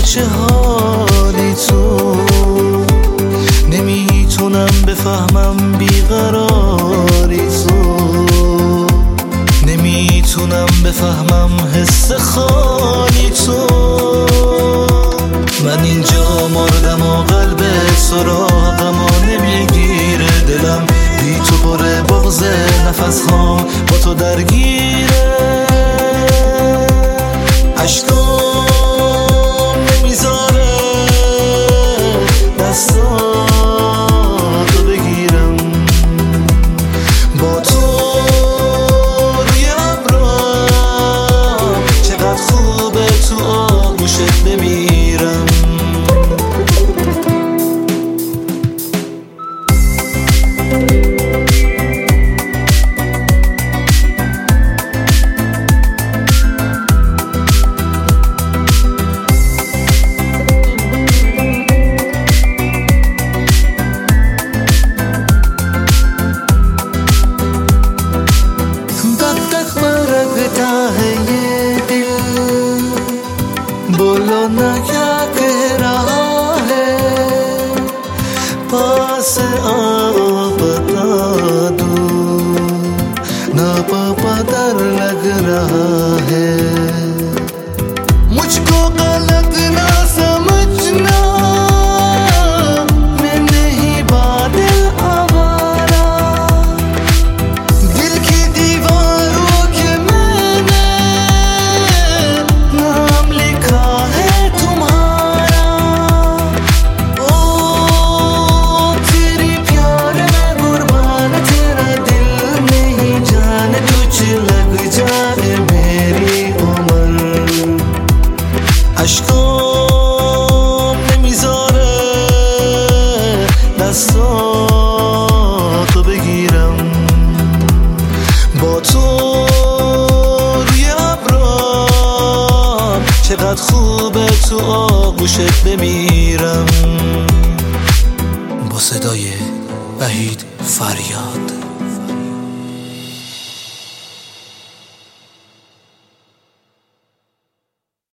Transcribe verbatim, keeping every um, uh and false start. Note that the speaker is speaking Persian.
چه حالی تو، نمیتونم بفهمم بیقراری تو، نمیتونم بفهمم حس خالی تو. من اینجا مردم و قلب سراغم و نمیگیره دلم، بی تو پر بغض نفس هام با تو درگیره. عشقام نمیذاره دستاتو بگیرم، با تو روی ابرام چقدر خوبه تو آغوشت بمیرم. बोलो ना क्या कह रहा है, पास आओ बता दूं, ना पता लग रहा है। मुझको गलत ना समझना, मैं नहीं बादल आवारा, दिल की दीवारों के मैंने नाम लिखा है तुम्हारा। ओ तेरी प्यार में कुर्बान, तेरा दिल नहीं जान, कुछ लग जाए मेरी उम्र। عشقام نمیذاره دستاتو بگیرم، با تو روی ابرام چقدر خوبه تو آغوشت بمیرم. با صدای وحید فریاد.